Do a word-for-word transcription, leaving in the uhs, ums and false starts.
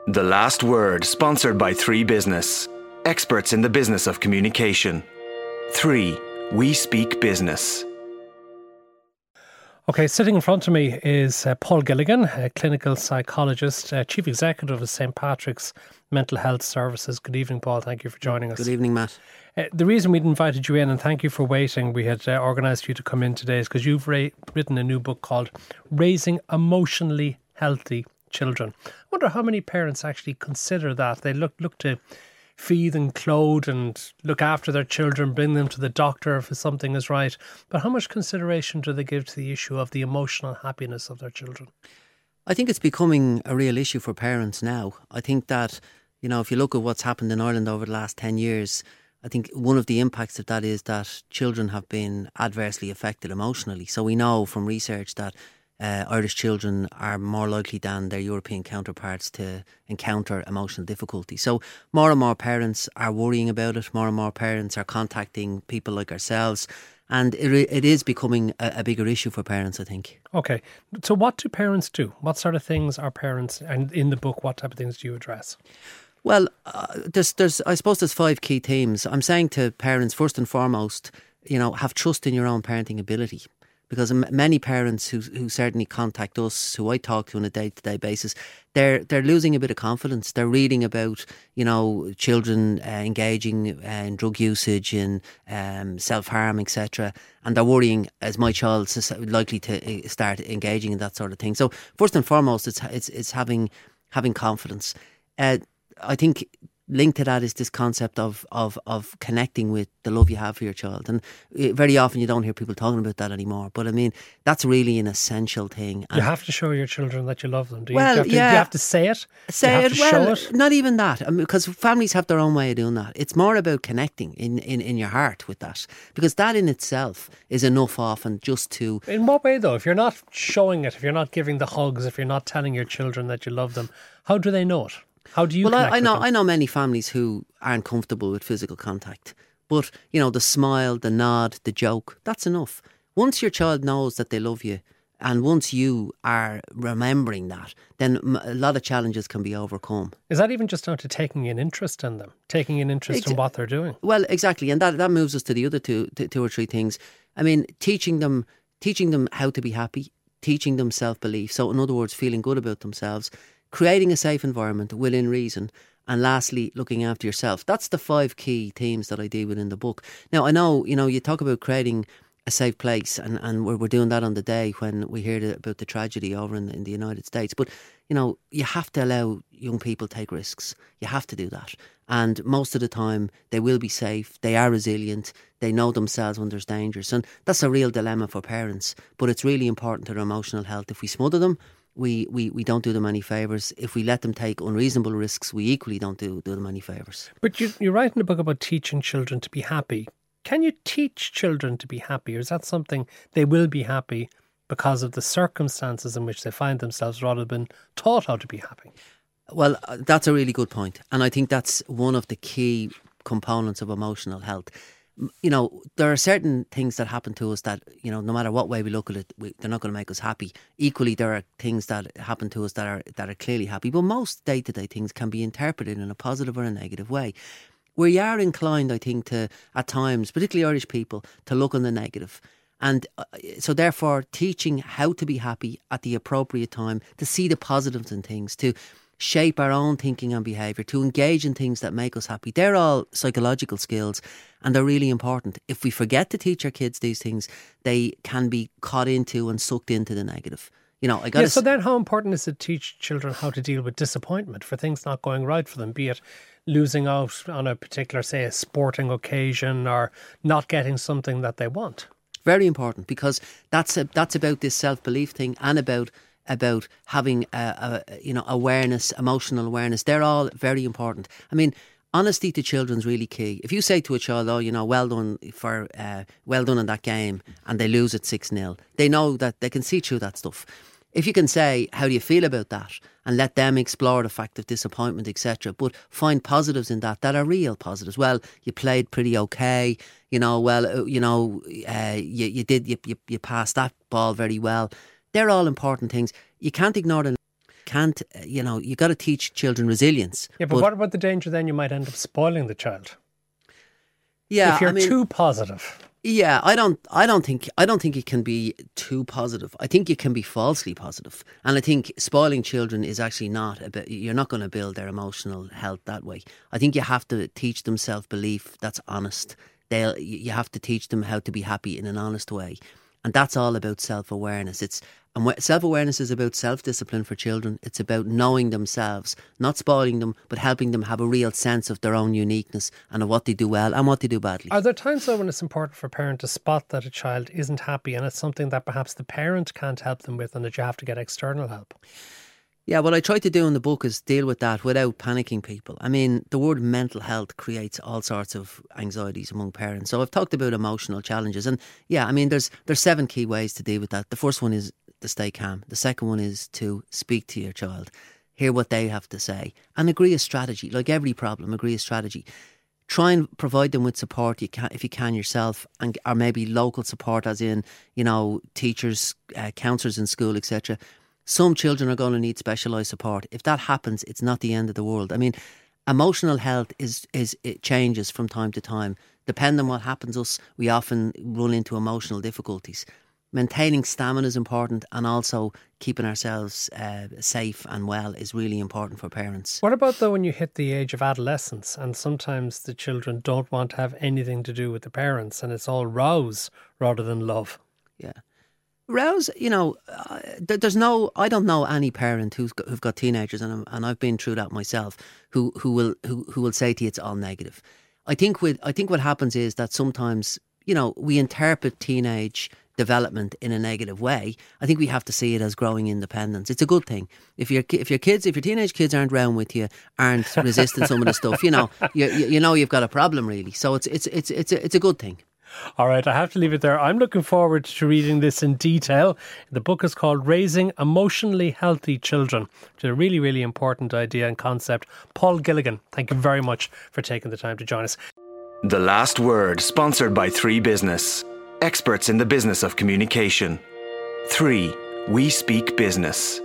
The Last Word, sponsored by three Business. Experts in the business of communication. three. We speak business. Okay, sitting in front of me is uh, Paul Gilligan, a clinical psychologist, uh, Chief Executive of Saint Patrick's Mental Health Services. Good evening, Paul. Thank you for joining us. Good evening, Matt. Uh, the reason we'd invited you in, and thank you for waiting, we had uh, organised for you to come in today, is because you've ra- written a new book called Raising Emotionally Healthy Children. I wonder how many parents actually consider that. They look look to feed and clothe and look after their children, bring them to the doctor if something is right. But how much consideration do they give to the issue of the emotional happiness of their children? I think it's becoming a real issue for parents now. I think that, you know, if you look at what's happened in Ireland over the last ten years, I think one of the impacts of that is that children have been adversely affected emotionally. So we know from research that Uh, Irish children are more likely than their European counterparts to encounter emotional difficulty. So more and more parents are worrying about it. More and more parents are contacting people like ourselves. And it, it is becoming a, a bigger issue for parents, I think. Okay. So what do parents do? What sort of things are parents, and in the book, what type of things do you address? Well, uh, there's, there's, I suppose there's five key themes. I'm saying to parents, first and foremost, you know, have trust in your own parenting ability. Because many parents who who certainly contact us, who I talk to on a day-to-day basis, they're they're losing a bit of confidence. They're reading about, you know, children uh, engaging uh, in drug usage and um, self-harm, et cetera. And they're worrying, is my child likely to start engaging in that sort of thing? So first and foremost, it's it's it's having having confidence. Uh, I think linked to that is this concept of, of, of connecting with the love you have for your child. And very often you don't hear people talking about that anymore. But I mean, that's really an essential thing. And you have to show your children that you love them. Do you, well, do you, have, to, yeah. do you have to say it? Say do you have it, to well, show it? Not even that. I mean, because families have their own way of doing that. It's more about connecting in, in, in your heart with that. Because that in itself is enough often just to... In what way though? If you're not showing it, if you're not giving the hugs, if you're not telling your children that you love them, how do they know it? How do you well, connect I, I know with them? I know many families who aren't comfortable with physical contact. But, you know, the smile, the nod, the joke, that's enough. Once your child knows that they love you, and once you are remembering that, then a lot of challenges can be overcome. Is that even just down to taking an interest in them? Taking an interest Ex- in what they're doing? Well, exactly. And that, that moves us to the other two, two, two or three things. I mean, teaching them, teaching them how to be happy, teaching them self-belief. So, in other words, feeling good about themselves, creating a safe environment within reason, and lastly, looking after yourself. That's the five key themes that I deal with in the book. Now, I know, you know, you talk about creating a safe place, and, and we're, we're doing that on the day when we hear the, about the tragedy over in, in the United States. But, you know, you have to allow young people to take risks. You have to do that. And most of the time, they will be safe. They are resilient. They know themselves when there's dangers. And that's a real dilemma for parents. But it's really important to their emotional health. If we smother them, We, we, we don't do them any favours. If we let them take unreasonable risks, we equally don't do, do them any favours. But you, you write in the book about teaching children to be happy. Can you teach children to be happy, or is that something they will be happy because of the circumstances in which they find themselves rather than taught how to be happy? Well, that's a really good point. And I think that's one of the key components of emotional health. You know, there are certain things that happen to us that, you know, no matter what way we look at it, we, they're not going to make us happy. Equally, there are things that happen to us that are that are clearly happy. But most day-to-day things can be interpreted in a positive or a negative way. We are inclined, I think, to, at times, particularly Irish people, to look on the negative. And uh, so therefore, teaching how to be happy at the appropriate time, to see the positives in things, to shape our own thinking and behaviour, to engage in things that make us happy. They're all psychological skills, and they're really important. If we forget to teach our kids these things, they can be caught into and sucked into the negative. You know, I got yeah, so then how important is it to teach children how to deal with disappointment for things not going right for them, be it losing out on a particular, say, a sporting occasion or not getting something that they want? Very important, because that's a, that's about this self-belief thing, and about about having a, a you know awareness, emotional awareness. They're all very important. I mean, honesty to children's really key. If you say to a child, "Oh, you know, well done for uh, well done in that game," and they lose at six nil, they know that they can see through that stuff. If you can say, "How do you feel about that?" and let them explore the fact of disappointment, et cetera, but find positives in that that are real positives. Well, you played pretty okay. You know, well, you know, uh, you you did you, you you passed that ball very well. They're all important things. You can't ignore them. can't, you know, you got to teach children resilience. Yeah, but, but what about the danger then you might end up spoiling the child? Yeah, if you're I mean, too positive. Yeah, I don't. I don't think. I don't think it can be too positive. I think you can be falsely positive, and I think spoiling children is actually not a bit. You're not going to build their emotional health that way. I think you have to teach them self belief that's honest. They'll. You have to teach them how to be happy in an honest way, and that's all about self awareness. It's and self awareness is about self discipline for children. It's about knowing themselves, not spoiling them, but helping them have a real sense of their own uniqueness and of what they do well and what they do badly. Are there times though when it's important for a parent to spot that a child isn't happy and it's something that perhaps the parent can't help them with and that you have to get external help? Yeah, what I try to do in the book is deal with that without panicking people. I mean, the word mental health creates all sorts of anxieties among parents. So I've talked about emotional challenges, and yeah, I mean, there's there's seven key ways to deal with that. The first one is to stay calm. The second one is to speak to your child, hear what they have to say, and agree a strategy. Like every problem, agree a strategy. Try and provide them with support you can, if you can yourself, and or maybe local support, as in, you know, teachers, uh, counsellors in school, et cetera. Some children are going to need specialised support. If that happens, it's not the end of the world. I mean, emotional health is is it changes from time to time. Depending on what happens to us, we often run into emotional difficulties. Maintaining stamina is important, and also keeping ourselves uh, safe and well is really important for parents. What about though when you hit the age of adolescence and sometimes the children don't want to have anything to do with the parents and it's all rows rather than love? Yeah. Rouse, you know, uh, there's no. I don't know any parent who's got, who've got teenagers, and I'm, and I've been through that myself. Who who will who, who will say to you it's all negative. I think with I think what happens is that sometimes, you know, we interpret teenage development in a negative way. I think we have to see it as growing independence. It's a good thing. If your if your kids, if your teenage kids aren't round with you, aren't resisting some of the stuff, you know, you, you you know you've got a problem really. So it's it's it's it's a, it's a good thing. All right, I have to leave it there. I'm looking forward to reading this in detail. The book is called Raising Emotionally Healthy Children, which is a really, really important idea and concept. Paul Gilligan, thank you very much for taking the time to join us. The Last Word, sponsored by three Business, experts in the business of communication. three We Speak Business.